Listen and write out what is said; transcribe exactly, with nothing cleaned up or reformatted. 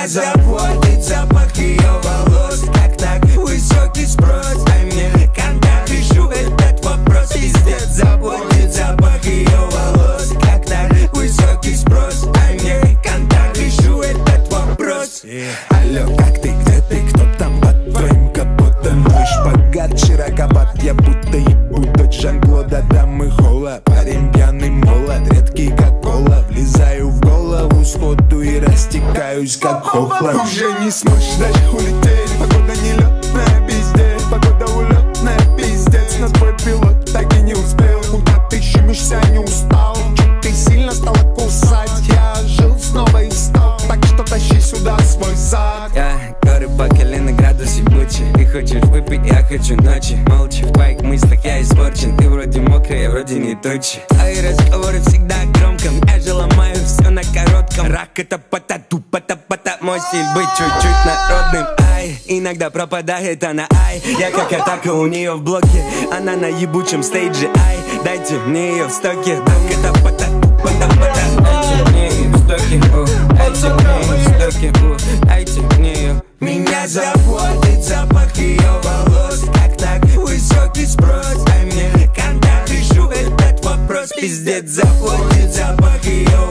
заводит запах ее волос. Как так высокий спрос? Дай мне контакт, решу этот вопрос. Пиздец, заводит запах ее волос. Как так высокий спрос? Дай мне контакт, решу этот вопрос. Алло, как ты, где ты, кто там под твоим капотом? Мой шпагат широковат, я будто ебу дочь Жан-Клода. Дамы холла, парень пьяный молод, редкий как кола. Влезаю в голову сходу и растекаюсь как хохла. Уже не сможешь дальше улететь, погода нелетная, пиздец. Погода улетная, пиздец. На твой пилот так и не успел. Куда ты щемишься, не устал? Чуть ты сильно стала кусать. Я жил снова и стал, так что тащи сюда свой зад. Я горы по колено, градус ебучий. Ты хочешь выпить, я хочу ночи. Молча в твоих мыслях я испорчен. Ты вроде мокрый, я вроде не тучи. Твои разговоры всегда громко. Я же ломаю все на коротком. Рак это пата-ту, пата-пата. Мой стиль быть чуть-чуть народным. Ай, иногда пропадает она, ай. Я как атака у нее в блоке. Она на ебучем стейдже, ай. Дайте мне ее в стоке. Так это пата-ту, пата-пата. Дайте мне ее в стоке, о. Дайте мне ее в стоке, о. Дайте мне ее. Меня заводит запах ее волос. Как так высокий спрос? Дай мне контакт, решу этот вопрос. Пиздец, заводит запах ее